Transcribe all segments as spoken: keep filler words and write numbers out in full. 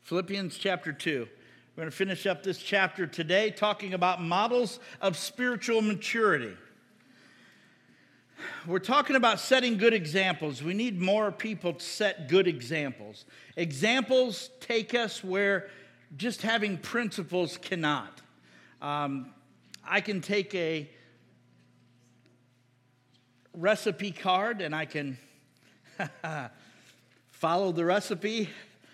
Philippians chapter two. We're going to finish up this chapter today talking about models of spiritual maturity. We're talking about setting good examples. We need more people to set good examples. Examples take us where just having principles cannot. Um, I can take a recipe card and I can follow the recipe.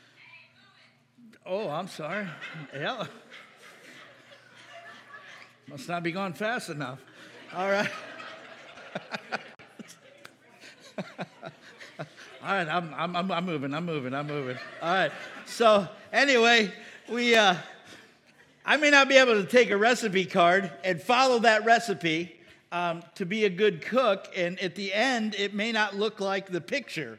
Oh, I'm sorry. Yeah. Must not be going fast enough. All right. All right, I'm, I'm, I'm moving, I'm moving, I'm moving. All right, so anyway, we, uh, I may not be able to take a recipe card and follow that recipe um, to be a good cook, and at the end, it may not look like the picture.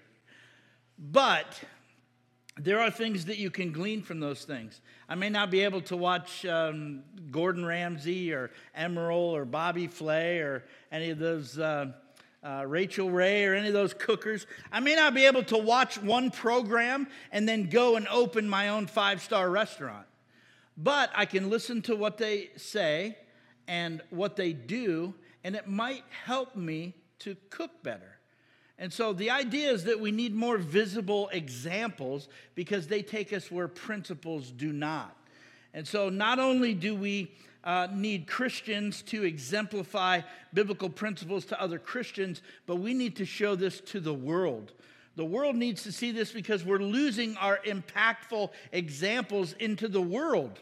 But there are things that you can glean from those things. I may not be able to watch um, Gordon Ramsay or Emeril or Bobby Flay or any of those, uh, uh, Rachel Ray or any of those cookers. I may not be able to watch one program and then go and open my own five-star restaurant. But I can listen to what they say and what they do, and it might help me to cook better. And so the idea is that we need more visible examples because they take us where principles do not. And so not only do we uh, need Christians to exemplify biblical principles to other Christians, but we need to show this to the world. The world needs to see this because we're losing our impactful examples into the world.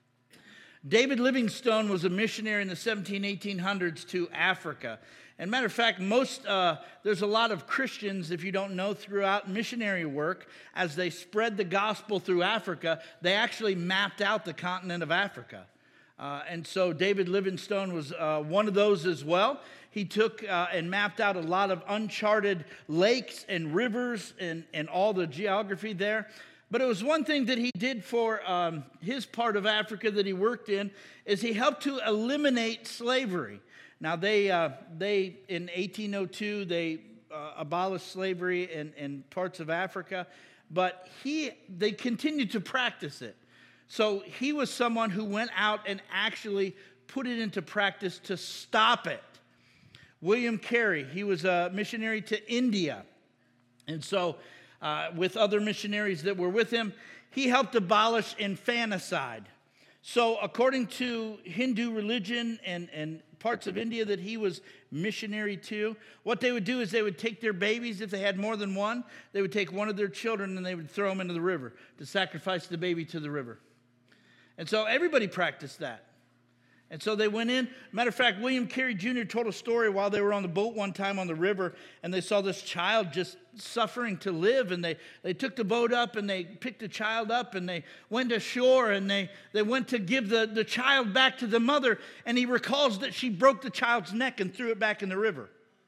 David Livingstone was a missionary in the seventeen, eighteen hundreds to Africa. And matter of fact, most uh, there's a lot of Christians, if you don't know, throughout missionary work, as they spread the gospel through Africa, they actually mapped out the continent of Africa. Uh, and so David Livingstone was uh, one of those as well. He took uh, and mapped out a lot of uncharted lakes and rivers and, and all the geography there. But it was one thing that he did for um, his part of Africa that he worked in, is he helped to eliminate slavery. Now, they, uh, they in eighteen oh two, they uh, abolished slavery in, in parts of Africa, but he they continued to practice it. So he was someone who went out and actually put it into practice to stop it. William Carey, he was a missionary to India. And so uh, with other missionaries that were with him, he helped abolish infanticide. So according to Hindu religion and, and parts of India that he was missionary to, what they would do is they would take their babies, if they had more than one, they would take one of their children and they would throw them into the river to sacrifice the baby to the river. And so everybody practiced that. And so they went in. Matter of fact, William Carey Junior told a story while they were on the boat one time on the river, and they saw this child just suffering to live, and they, they took the boat up, and they picked the child up, and they went ashore, and they, they went to give the, the child back to the mother, and he recalls that she broke the child's neck and threw it back in the river.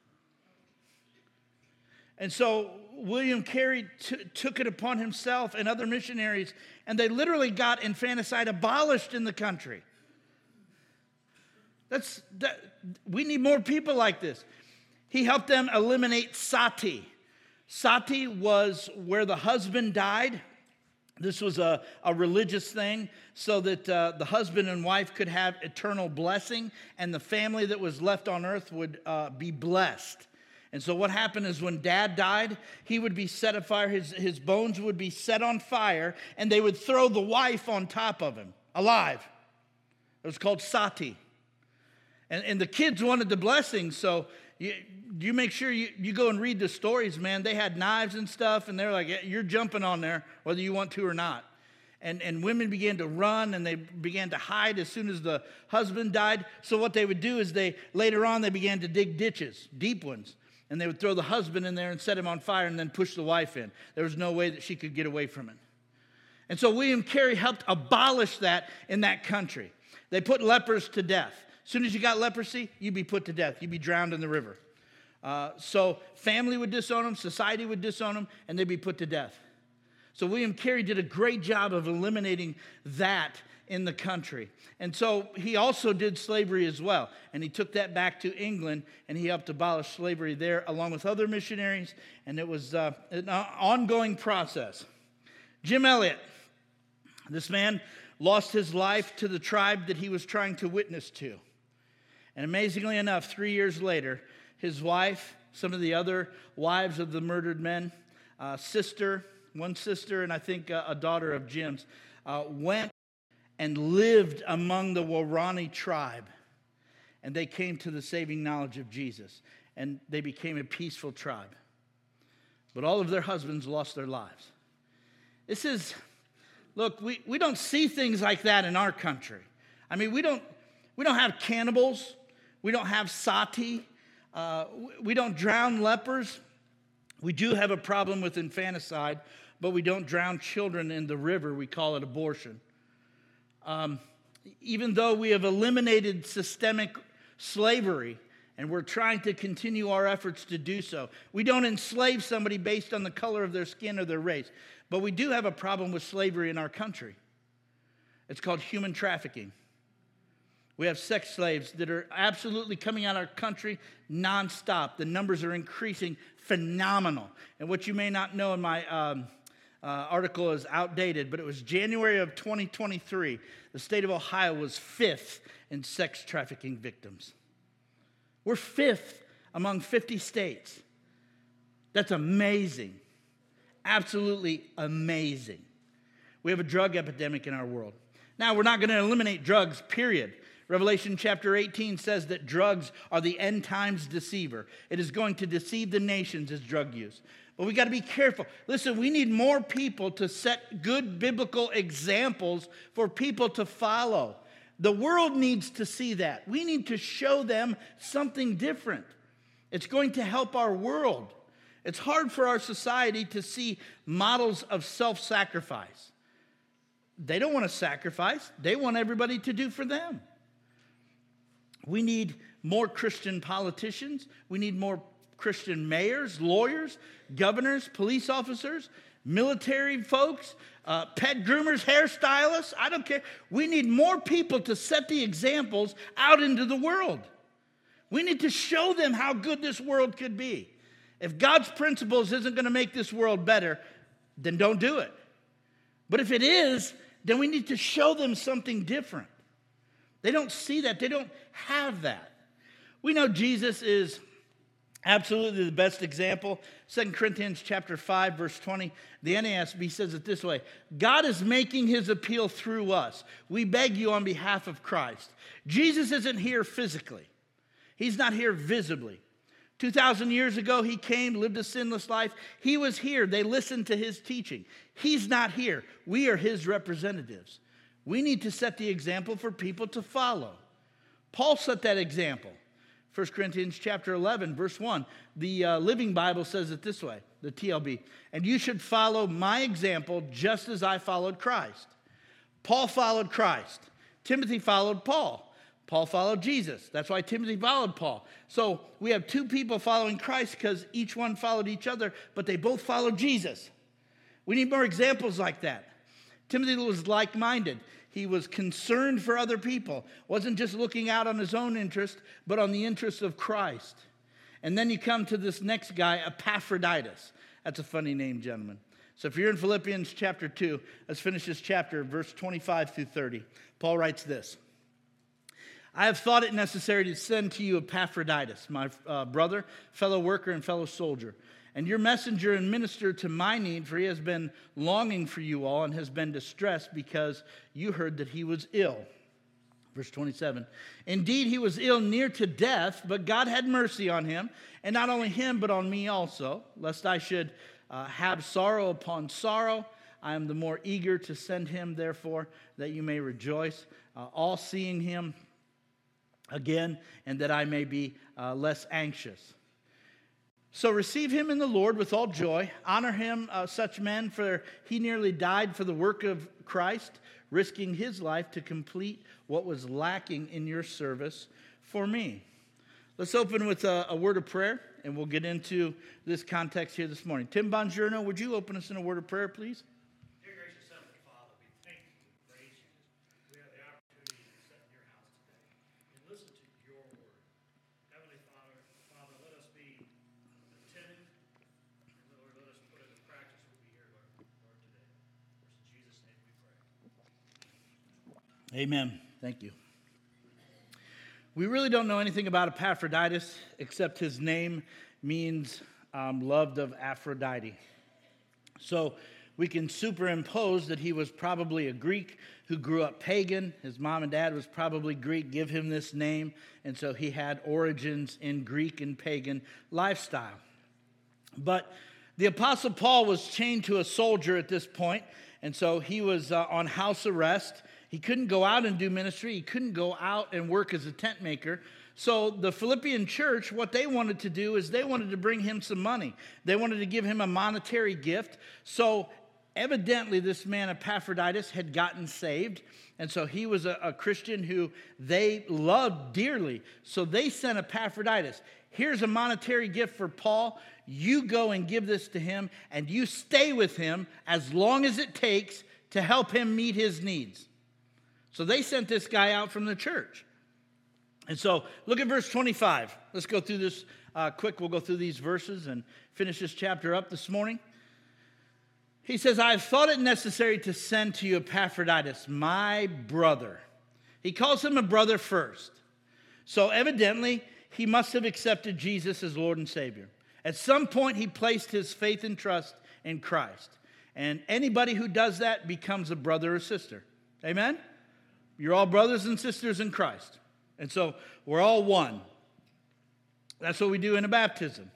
And so William Carey t- took it upon himself and other missionaries, and they literally got infanticide abolished in the country. That's that, we need more people like this. He helped them eliminate sati. Sati was where the husband died. This was a, a religious thing so that uh, the husband and wife could have eternal blessing, and the family that was left on earth would uh, be blessed. And so what happened is when dad died, he would be set afire, his, his bones would be set on fire, and they would throw the wife on top of him, alive. It was called sati. And, and the kids wanted the blessing, so you, you make sure you, you go and read the stories, man. They had knives and stuff, and they're like, you're jumping on there whether you want to or not. And, and women began to run, and they began to hide as soon as the husband died. So what they would do is they later on they began to dig ditches, deep ones, and they would throw the husband in there and set him on fire and then push the wife in. There was no way that she could get away from it. And so William Carey helped abolish that in that country. They put lepers to death. As soon as you got leprosy, you'd be put to death. You'd be drowned in the river. Uh, so family would disown them, society would disown them, and they'd be put to death. So William Carey did a great job of eliminating that in the country. And so he also did slavery as well. And he took that back to England, and he helped abolish slavery there along with other missionaries. And it was uh, an ongoing process. Jim Elliot. This man lost his life to the tribe that he was trying to witness to. And amazingly enough, three years later, his wife, some of the other wives of the murdered men, uh, sister, one sister, and I think uh, a daughter of Jim's, uh, went and lived among the Waorani tribe. And they came to the saving knowledge of Jesus. And they became a peaceful tribe. But all of their husbands lost their lives. This is, look, we, we don't see things like that in our country. I mean, we don't, we don't have cannibals. We don't have sati. Uh, we don't drown lepers. We do have a problem with infanticide, but we don't drown children in the river. We call it abortion. Um, even though we have eliminated systemic slavery, and we're trying to continue our efforts to do so, we don't enslave somebody based on the color of their skin or their race. But we do have a problem with slavery in our country. It's called human trafficking. We have sex slaves that are absolutely coming out of our country nonstop. The numbers are increasing phenomenal. And what you may not know in my um, uh, article is outdated, but it was January of twenty twenty-three. The state of Ohio was fifth in sex trafficking victims. We're fifth among fifty states. That's amazing. Absolutely amazing. We have a drug epidemic in our world. Now, we're not going to eliminate drugs, period. Revelation chapter eighteen says that drugs are the end times deceiver. It is going to deceive the nations as drug use. But we got to be careful. Listen, we need more people to set good biblical examples for people to follow. The world needs to see that. We need to show them something different. It's going to help our world. It's hard for our society to see models of self-sacrifice. They don't want to sacrifice. They want everybody to do for them. We need more Christian politicians. We need more Christian mayors, lawyers, governors, police officers, military folks, uh, pet groomers, hairstylists. I don't care. We need more people to set the examples out into the world. We need to show them how good this world could be. If God's principles isn't going to make this world better, then don't do it. But if it is, then we need to show them something different. They don't see that. They don't have that. We know Jesus is absolutely the best example. Second Corinthians chapter five, verse twenty, the N A S B says it this way: God is making his appeal through us. We beg you on behalf of Christ. Jesus isn't here physically. He's not here visibly. two thousand years ago, he came, lived a sinless life. He was here. They listened to his teaching. He's not here. We are his representatives. We need to set the example for people to follow. Paul set that example. First Corinthians chapter eleven, verse one. The uh, Living Bible says it this way, the T L B. And you should follow my example just as I followed Christ. Paul followed Christ. Timothy followed Paul. Paul followed Jesus. That's why Timothy followed Paul. So we have two people following Christ because each one followed each other, but they both followed Jesus. We need more examples like that. Timothy was like-minded. He was concerned for other people. Wasn't just looking out on his own interest, but on the interest of Christ. And then you come to this next guy, Epaphroditus. That's a funny name, gentlemen. So if you're in Philippians chapter two, let's finish this chapter, verse twenty-five through thirty. Paul writes this: I have thought it necessary to send to you Epaphroditus, my uh, brother, fellow worker, and fellow soldier, and your messenger and minister to my need, for he has been longing for you all and has been distressed because you heard that he was ill. Verse twenty-seven, indeed he was ill near to death, but God had mercy on him, and not only him, but on me also, lest I should uh, have sorrow upon sorrow. I am the more eager to send him, therefore, that you may rejoice, uh, all seeing him again, and that I may be uh, less anxious. So receive him in the Lord with all joy. Honor him, uh, such men, for he nearly died for the work of Christ, risking his life to complete what was lacking in your service for me. Let's open with a, a word of prayer, and we'll get into this context here this morning. Tim Bongiorno, would you open us in a word of prayer, please? Amen. Thank you. We really don't know anything about Epaphroditus except his name means um, loved of Aphrodite. So we can superimpose that he was probably a Greek who grew up pagan. His mom and dad was probably Greek, give him this name. And so he had origins in Greek and pagan lifestyle. But the Apostle Paul was chained to a soldier at this point, and so he was uh, on house arrest. He couldn't go out and do ministry. He couldn't go out and work as a tent maker. So the Philippian church, what they wanted to do is they wanted to bring him some money. They wanted to give him a monetary gift. So evidently this man Epaphroditus had gotten saved. And so he was a, a Christian who they loved dearly. So they sent Epaphroditus. Here's a monetary gift for Paul. You go and give this to him, and you stay with him as long as it takes to help him meet his needs. So they sent this guy out from the church. And so look at verse twenty-five. Let's go through this uh, quick. We'll go through these verses and finish this chapter up this morning. He says, I have thought it necessary to send to you Epaphroditus, my brother. He calls him a brother first. So evidently, he must have accepted Jesus as Lord and Savior. At some point, he placed his faith and trust in Christ. And anybody who does that becomes a brother or sister. Amen? You're all brothers and sisters in Christ. And so we're all one. That's what we do in a baptism.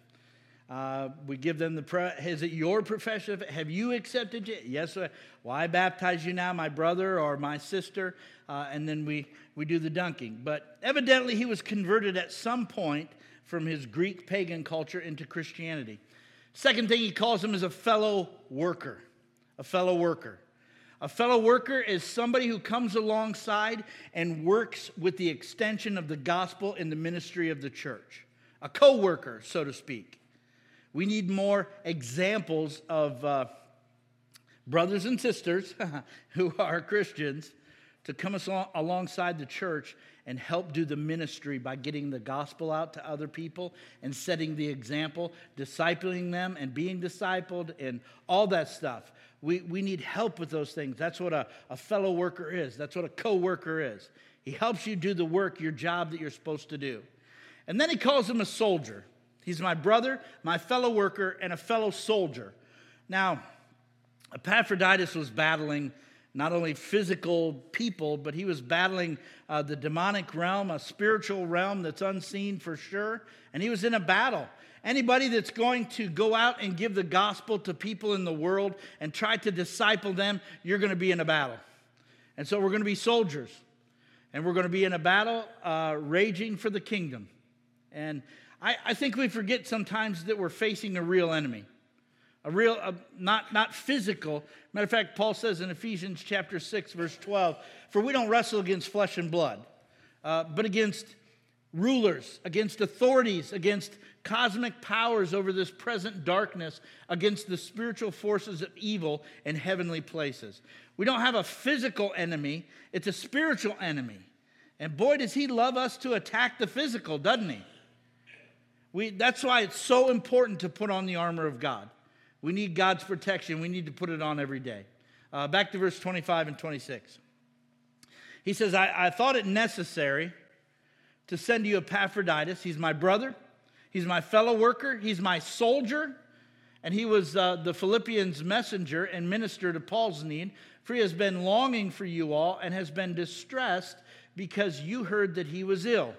Uh, we give them the, pre- is it your profession of, have you accepted it? Yes, sir. Well, I baptize you now, my brother or my sister, uh, and then we, we do the dunking. But evidently he was converted at some point from his Greek pagan culture into Christianity. Second thing he calls him is a fellow worker, a fellow worker. A fellow worker is somebody who comes alongside and works with the extension of the gospel in the ministry of the church. A co-worker, so to speak. We need more examples of uh, brothers and sisters who are Christians to come along, alongside the church and help do the ministry by getting the gospel out to other people and setting the example, discipling them and being discipled and all that stuff. We, we need help with those things. That's what a, a fellow worker is. That's what a co-worker is. He helps you do the work, your job that you're supposed to do. And then he calls him a soldier. He's my brother, my fellow worker, and a fellow soldier. Now, Epaphroditus was battling not only physical people, but he was battling uh, the demonic realm, a spiritual realm that's unseen for sure. And he was in a battle. Anybody that's going to go out and give the gospel to people in the world and try to disciple them, you're going to be in a battle. And so we're going to be soldiers. And we're going to be in a battle uh, raging for the kingdom. And I, I think we forget sometimes that we're facing a real enemy. A real, uh, not, not physical. Matter of fact, Paul says in Ephesians chapter six, verse twelve, for we don't wrestle against flesh and blood, uh, but against rulers, against authorities, against cosmic powers over this present darkness, against the spiritual forces of evil in heavenly places. We don't have a physical enemy, it's a spiritual enemy. And boy, does he love us to attack the physical, doesn't he? We, that's why it's so important to put on the armor of God. We need God's protection. We need to put it on every day. Uh, back to verse twenty-five and twenty-six. He says, I, I thought it necessary to send you Epaphroditus. He's my brother. He's my fellow worker. He's my soldier. And he was uh, the Philippians' messenger and minister to Paul's need. For he has been longing for you all and has been distressed because you heard that he was ill.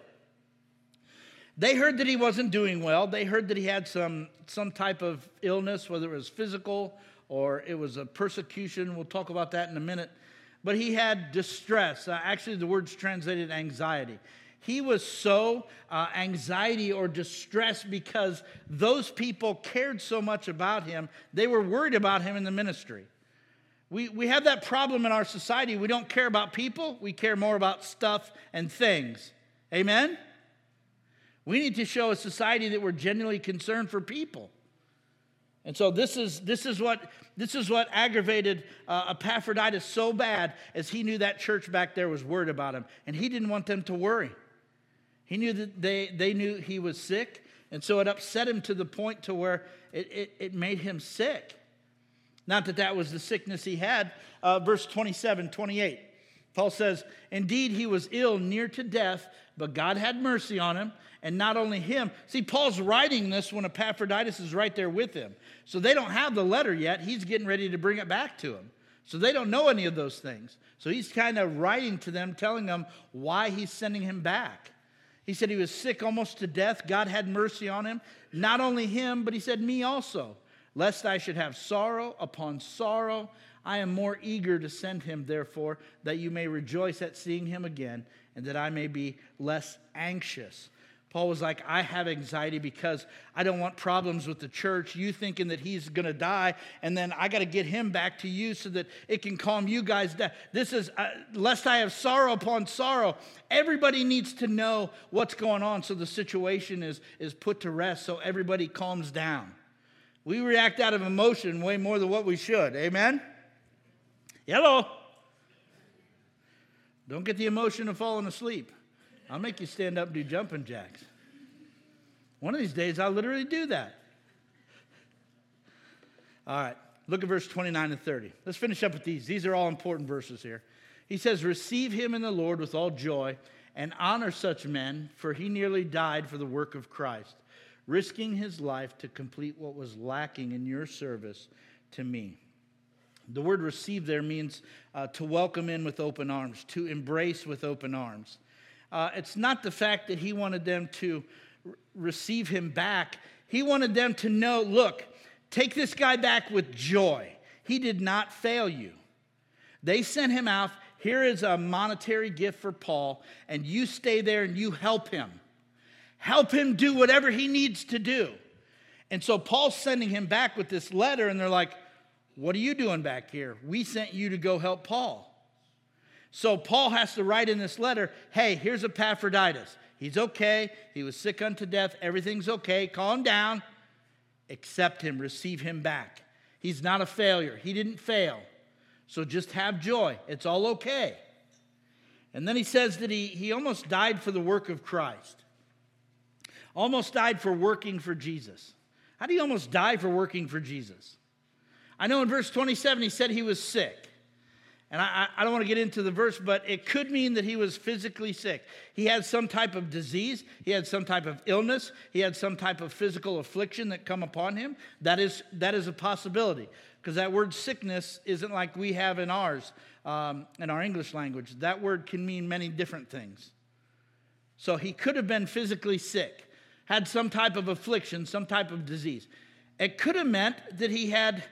They heard that he wasn't doing well. They heard that he had some, some type of illness, whether it was physical or it was a persecution. We'll talk about that in a minute. But he had distress. Uh, actually, the word's translated anxiety. He was so uh, anxiety or distress because those people cared so much about him. They were worried about him in the ministry. We, we have that problem in our society. We don't care about people. We care more about stuff and things. Amen? We need to show a society that we're genuinely concerned for people. And so this is this is what this is what aggravated uh, Epaphroditus so bad, as he knew that church back there was worried about him, and he didn't want them to worry. He knew that they they knew he was sick, and so it upset him to the point to where it it, it made him sick. Not that that was the sickness he had. Uh, verse twenty-seven, twenty-eight. Paul says, indeed, he was ill, near to death, but God had mercy on him, and not only him. See, Paul's writing this when Epaphroditus is right there with him. So they don't have the letter yet. He's getting ready to bring it back to him. So they don't know any of those things. So he's kind of writing to them, telling them why he's sending him back. He said he was sick almost to death. God had mercy on him. Not only him, but he said, me also, lest I should have sorrow upon sorrow. I am more eager to send him, therefore, that you may rejoice at seeing him again, and that I may be less anxious. Paul was like, I have anxiety because I don't want problems with the church, you thinking that he's going to die, and then I got to get him back to you so that it can calm you guys down. This is, uh, lest I have sorrow upon sorrow. Everybody needs to know what's going on so the situation is, is put to rest, so everybody calms down. We react out of emotion way more than what we should. Amen? Hello. Don't get the emotion of falling asleep. I'll make you stand up and do jumping jacks. One of these days, I'll literally do that. All right, look at verse twenty-nine and thirty. Let's finish up with these. These are all important verses here. He says, receive him in the Lord with all joy and honor such men, for he nearly died for the work of Christ, risking his life to complete what was lacking in your service to me. The word receive there means uh, to welcome in with open arms, to embrace with open arms. Uh, it's not the fact that he wanted them to r- receive him back. He wanted them to know, look, take this guy back with joy. He did not fail you. They sent him out. Here is a monetary gift for Paul, and you stay there and you help him. Help him do whatever he needs to do. And so Paul's sending him back with this letter, and they're like, what are you doing back here? We sent you to go help Paul. So Paul has to write in this letter, hey, here's Epaphroditus. He's okay. He was sick unto death. Everything's okay. Calm down. Accept him. Receive him back. He's not a failure. He didn't fail. So just have joy. It's all okay. And then he says that he, he almost died for the work of Christ. Almost died for working for Jesus. How do you almost die for working for Jesus? I know in verse twenty-seven he said he was sick. And I, I don't want to get into the verse, but it could mean that he was physically sick. He had some type of disease. He had some type of illness. He had some type of physical affliction that come upon him. That is, that is a possibility. Because that word sickness isn't like we have in ours, um, in our English language. That word can mean many different things. So he could have been physically sick, had some type of affliction, some type of disease. It could have meant that he had...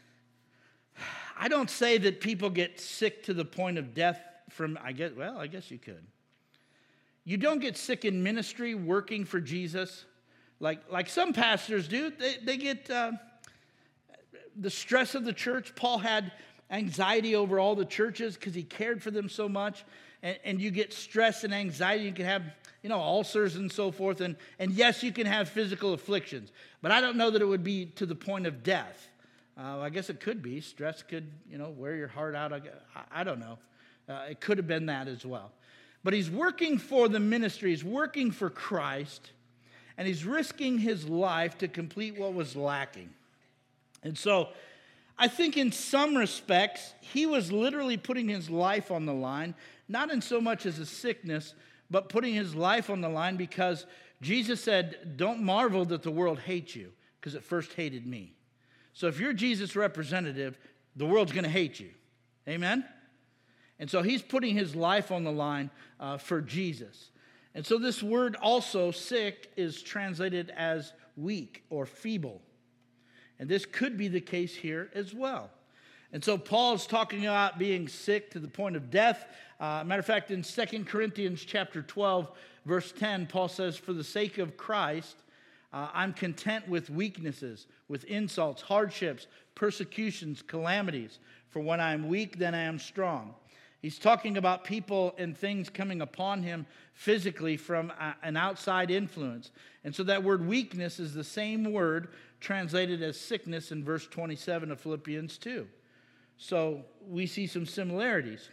I don't say that people get sick to the point of death from, I guess, well, I guess you could. You don't get sick in ministry working for Jesus like, like some pastors do. They, they get uh, the stress of the church. Paul had anxiety over all the churches because he cared for them so much. And, and you get stress and anxiety. You can have, you know, ulcers and so forth. And, and yes, you can have physical afflictions. But I don't know that it would be to the point of death. Uh, I guess it could be. Stress could, you know, wear your heart out. I, I don't know. Uh, it could have been that as well. But he's working for the ministry. He's working for Christ. And he's risking his life to complete what was lacking. And so I think in some respects, he was literally putting his life on the line, not in so much as a sickness, but putting his life on the line because Jesus said, don't marvel that the world hates you, because it first hated me. So if you're Jesus' representative, the world's going to hate you. Amen? And so he's putting his life on the line uh, for Jesus. And so this word also, sick, is translated as weak or feeble. And this could be the case here as well. And so Paul's talking about being sick to the point of death. Uh, matter of fact, in Second Corinthians chapter twelve, verse ten, Paul says, for the sake of Christ, Uh, I'm content with weaknesses, with insults, hardships, persecutions, calamities. For when I am weak, then I am strong. He's talking about people and things coming upon him physically from a, an outside influence. And so that word weakness is the same word translated as sickness in verse twenty-seven of Philippians two. So we see some similarities.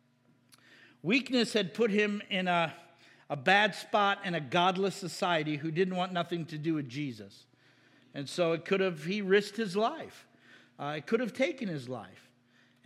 Weakness had put him in a... a bad spot in a godless society who didn't want nothing to do with Jesus. And so it could have, he risked his life. Uh, it could have taken his life.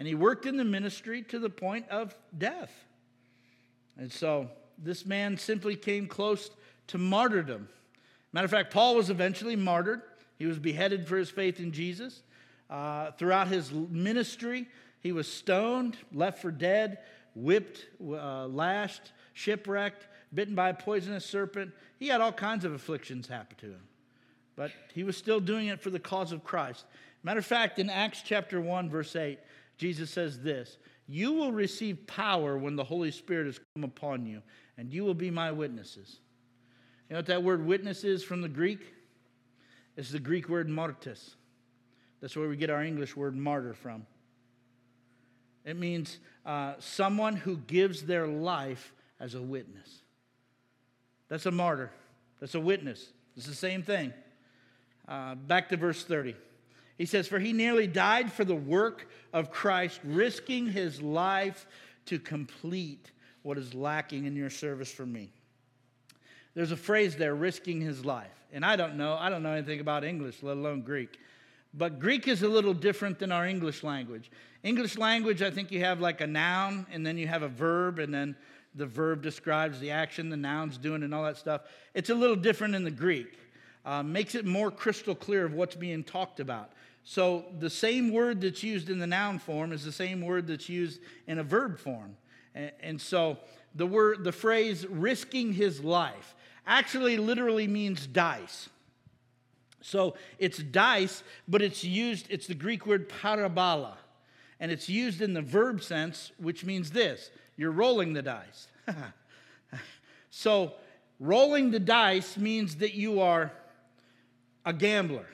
And he worked in the ministry to the point of death. And so this man simply came close to martyrdom. Matter of fact, Paul was eventually martyred. He was beheaded for his faith in Jesus. Uh, throughout his ministry, he was stoned, left for dead, whipped, uh, lashed, shipwrecked, bitten by a poisonous serpent. He had all kinds of afflictions happen to him. But he was still doing it for the cause of Christ. Matter of fact, in Acts chapter one, verse eight, Jesus says this, "You will receive power when the Holy Spirit has come upon you, and you will be my witnesses." You know what that word witness is from the Greek? It's the Greek word martyrs. That's where we get our English word martyr from. It means uh, someone who gives their life as a witness. That's a martyr. That's a witness. It's the same thing. Uh, back to verse thirty. He says, "For he nearly died for the work of Christ, risking his life to complete what is lacking in your service for me." There's a phrase there, risking his life. And I don't know. I don't know anything about English, let alone Greek. But Greek is a little different than our English language. English language, I think you have like a noun, and then you have a verb, and then the verb describes the action the noun's doing and all that stuff. It's a little different in the Greek. Uh, makes it more crystal clear of what's being talked about. So the same word that's used in the noun form is the same word that's used in a verb form. And, and so the word, the phrase risking his life actually literally means dice. So it's dice, but it's used, it's the Greek word parabola. And it's used in the verb sense, which means this: you're rolling the dice. So rolling the dice means that you are a gambler.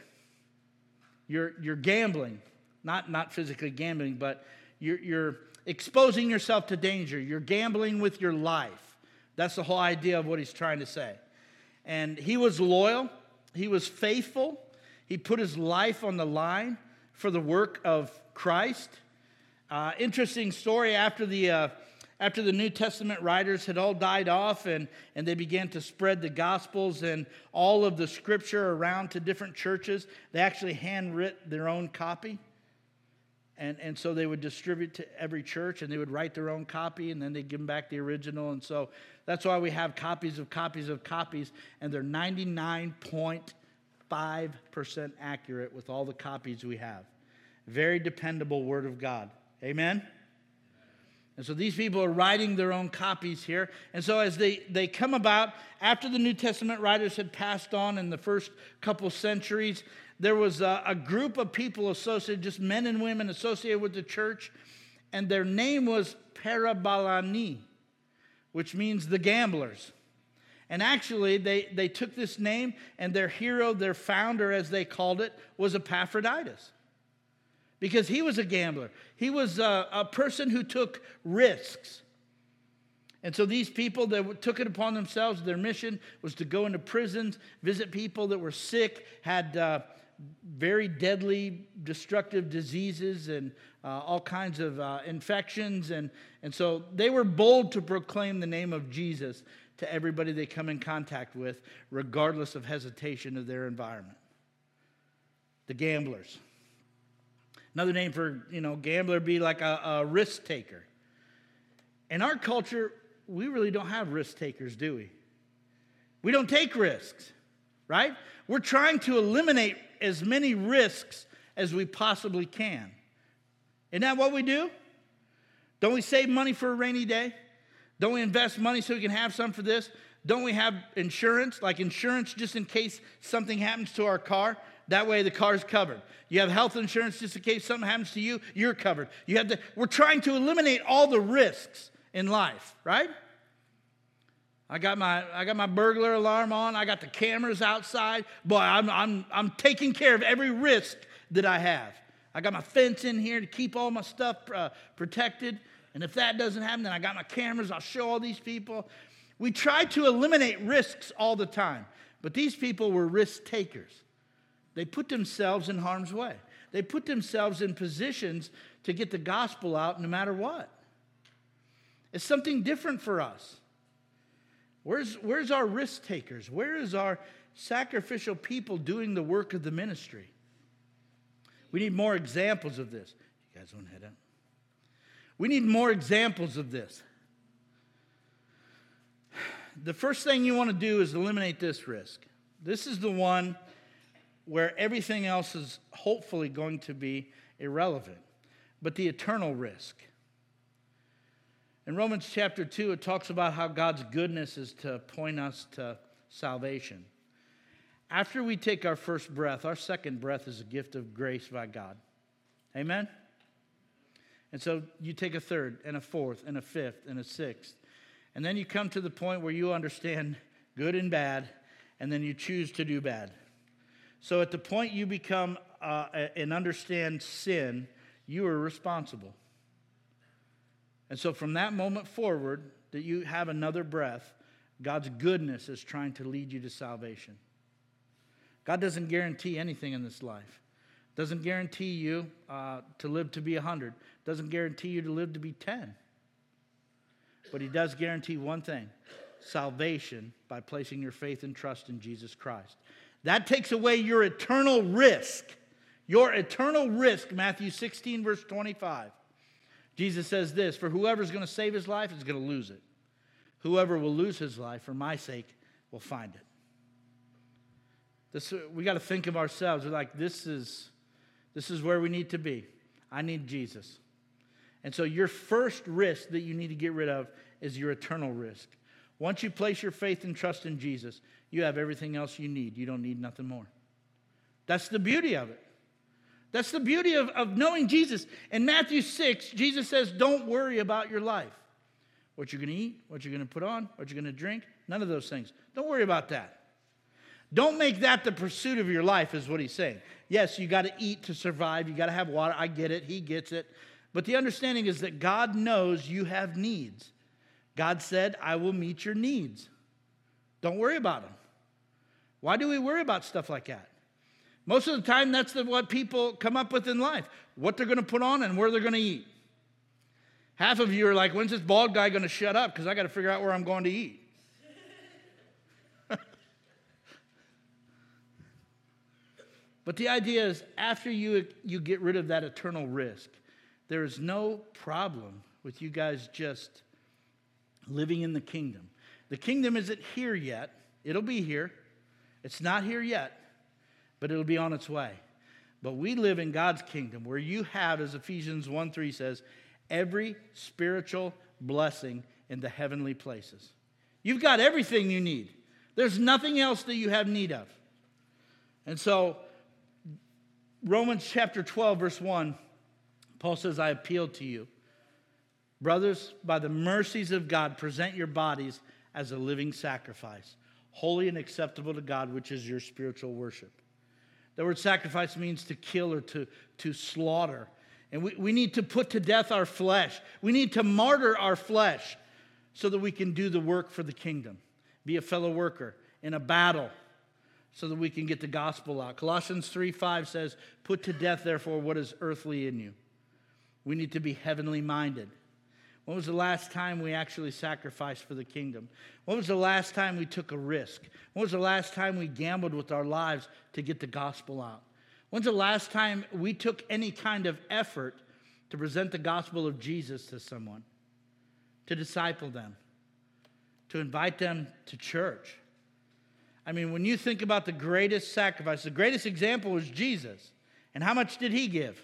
You're, you're gambling, not, not physically gambling, but you're, you're exposing yourself to danger. You're gambling with your life. That's the whole idea of what he's trying to say. And he was loyal. He was faithful. He put his life on the line for the work of Christ. Uh, interesting story, after the uh, after the New Testament writers had all died off and, and they began to spread the Gospels and all of the Scripture around to different churches, they actually handwrit their own copy. And, and so they would distribute to every church, and they would write their own copy, and then they'd give them back the original. And so that's why we have copies of copies of copies, and they're ninety-nine point five percent accurate with all the copies we have. Very dependable Word of God. Amen? And so these people are writing their own copies here. And so as they, they come about, after the New Testament writers had passed on in the first couple centuries, there was a, a group of people associated, just men and women associated with the church, and their name was Parabolani, which means the gamblers. And actually, they, they took this name, and their hero, their founder, as they called it, was Epaphroditus. Because he was a gambler. He was a, a person who took risks. And so these people that took it upon themselves, their mission was to go into prisons, visit people that were sick, had uh, very deadly, destructive diseases and uh, all kinds of uh, infections. And, and so they were bold to proclaim the name of Jesus to everybody they come in contact with, regardless of hesitation of their environment. The gamblers. Another name for, you know, gambler would be like a, a risk taker. In our culture, we really don't have risk takers, do we? We don't take risks, right? We're trying to eliminate as many risks as we possibly can. Isn't that what we do? Don't we save money for a rainy day? Don't we invest money so we can have some for this? Don't we have insurance, like insurance just in case something happens to our car? That way the car's covered. You have health insurance just in case something happens to you, you're covered. You have the, we're trying to eliminate all the risks in life, right? I got my I got my burglar alarm on. I got the cameras outside. Boy, I'm I'm I'm taking care of every risk that I have. I got my fence in here to keep all my stuff uh, protected. And if that doesn't happen, then I got my cameras. I'll show all these people. We try to eliminate risks all the time. But these people were risk takers. They put themselves in harm's way. They put themselves in positions to get the gospel out no matter what. It's something different for us. Where's, where's our risk takers? Where is our sacrificial people doing the work of the ministry? We need more examples of this. You guys want to head up? We need more examples of this. The first thing you want to do is eliminate this risk. This is the one where everything else is hopefully going to be irrelevant, but the eternal risk. In Romans chapter two, it talks about how God's goodness is to point us to salvation. After we take our first breath, our second breath is a gift of grace by God. Amen? And so you take a third and a fourth and a fifth and a sixth. And then you come to the point where you understand good and bad, and then you choose to do bad. So at the point you become uh, and understand sin, you are responsible. And so from that moment forward, that you have another breath, God's goodness is trying to lead you to salvation. God doesn't guarantee anything in this life. Doesn't guarantee you uh, to live to be one hundred. Doesn't guarantee you to live to be ten. But he does guarantee one thing: salvation by placing your faith and trust in Jesus Christ. That takes away your eternal risk. Your eternal risk, Matthew sixteen, verse twenty-five. Jesus says this: for whoever's going to save his life is going to lose it. Whoever will lose his life for my sake will find it. This, we got to think of ourselves. We're like, this is, this is where we need to be. I need Jesus. And so your first risk that you need to get rid of is your eternal risk. Once you place your faith and trust in Jesus, you have everything else you need. You don't need nothing more. That's the beauty of it. That's the beauty of, of knowing Jesus. In Matthew six, Jesus says, don't worry about your life. What you're going to eat, what you're going to put on, what you're going to drink, none of those things. Don't worry about that. Don't make that the pursuit of your life, is what he's saying. Yes, you got to eat to survive. You got to have water. I get it. He gets it. But the understanding is that God knows you have needs. God said, I will meet your needs. Don't worry about them. Why do we worry about stuff like that? Most of the time, that's the, what people come up with in life. What they're going to put on and where they're going to eat. Half of you are like, when's this bald guy going to shut up? Because I got to figure out where I'm going to eat. But the idea is, after you, you get rid of that eternal risk, there is no problem with you guys just living in the kingdom. The kingdom isn't here yet. It'll be here. It's not here yet, but it'll be on its way. But we live in God's kingdom, where you have, as Ephesians one three says, every spiritual blessing in the heavenly places. You've got everything you need. There's nothing else that you have need of. And so, Romans chapter twelve, verse one, Paul says, I appeal to you, brothers, by the mercies of God, present your bodies as a living sacrifice, holy and acceptable to God, which is your spiritual worship. The word sacrifice means to kill or to, to slaughter. And we, we need to put to death our flesh. We need to martyr our flesh so that we can do the work for the kingdom. Be a fellow worker in a battle so that we can get the gospel out. Colossians three five says, put to death, therefore, what is earthly in you. We need to be heavenly minded. When was the last time we actually sacrificed for the kingdom? When was the last time we took a risk? When was the last time we gambled with our lives to get the gospel out? When's the last time we took any kind of effort to present the gospel of Jesus to someone, to disciple them, to invite them to church? I mean, when you think about the greatest sacrifice, the greatest example was Jesus. And how much did he give?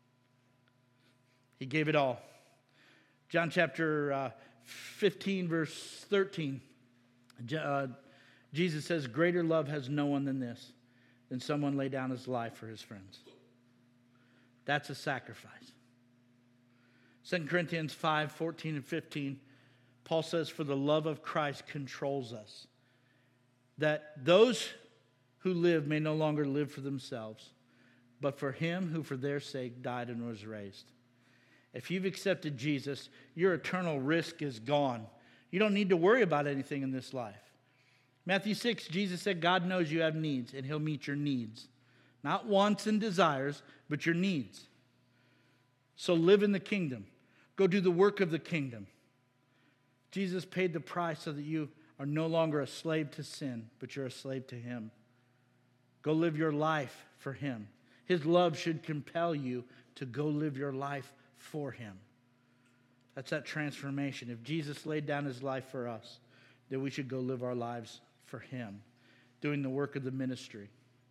He gave it all. John chapter uh, fifteen, verse thirteen. Uh, Jesus says, greater love has no one than this, than someone lay down his life for his friends. That's a sacrifice. Second Corinthians five, fourteen and fifteen, Paul says, for the love of Christ controls us, that those who live may no longer live for themselves, but for him who for their sake died and was raised. If you've accepted Jesus, your eternal risk is gone. You don't need to worry about anything in this life. Matthew six, Jesus said, God knows you have needs, and he'll meet your needs. Not wants and desires, but your needs. So live in the kingdom. Go do the work of the kingdom. Jesus paid the price so that you are no longer a slave to sin, but you're a slave to him. Go live your life for him. His love should compel you to go live your life for him. That's that transformation. If Jesus laid down his life for us, then we should go live our lives for him, doing the work of the ministry.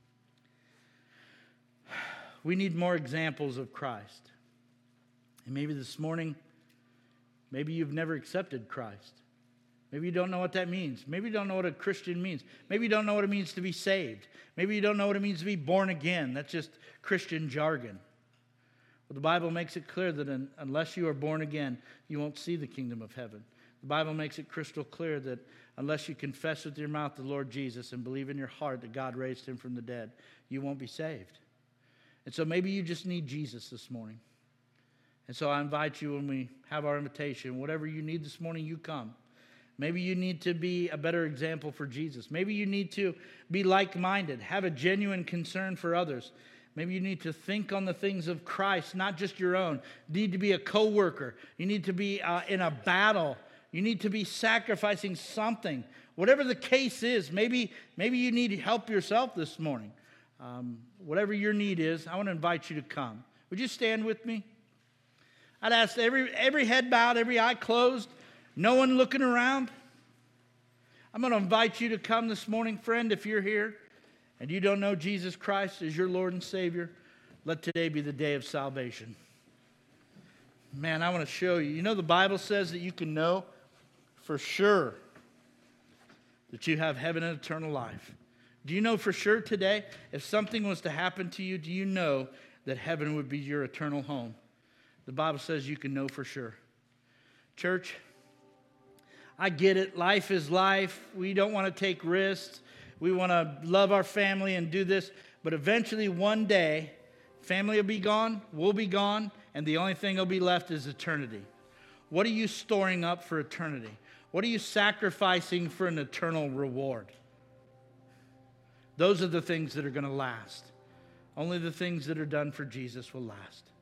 We need more examples of Christ. And maybe this morning, maybe you've never accepted Christ. Maybe you don't know what that means. Maybe you don't know what a Christian means. Maybe you don't know what it means to be saved. Maybe you don't know what it means to be born again. That's just Christian jargon. Well, the Bible makes it clear that un- unless you are born again, you won't see the kingdom of heaven. The Bible makes it crystal clear that unless you confess with your mouth the Lord Jesus and believe in your heart that God raised him from the dead, you won't be saved. And so maybe you just need Jesus this morning. And so I invite you, when we have our invitation, whatever you need this morning, you come. Maybe you need to be a better example for Jesus. Maybe you need to be like-minded, have a genuine concern for others. Maybe you need to think on the things of Christ, not just your own. You need to be a co-worker. You need to be uh, in a battle. You need to be sacrificing something. Whatever the case is, maybe, maybe you need help yourself this morning. Um, whatever your need is, I want to invite you to come. Would you stand with me? I'd ask every, every head bowed, every eye closed, no one looking around. I'm going to invite you to come this morning, friend, if you're here and you don't know Jesus Christ as your Lord and Savior. Let today be the day of salvation. Man, I want to show you. You know, the Bible says that you can know for sure that you have heaven and eternal life. Do you know for sure today, if something was to happen to you, do you know that heaven would be your eternal home? The Bible says you can know for sure. Church, I get it. Life is life. We don't want to take risks. We want to love our family and do this. But eventually, one day, family will be gone, we'll be gone, and the only thing that'll be left is eternity. What are you storing up for eternity? What are you sacrificing for an eternal reward? Those are the things that are going to last. Only the things that are done for Jesus will last.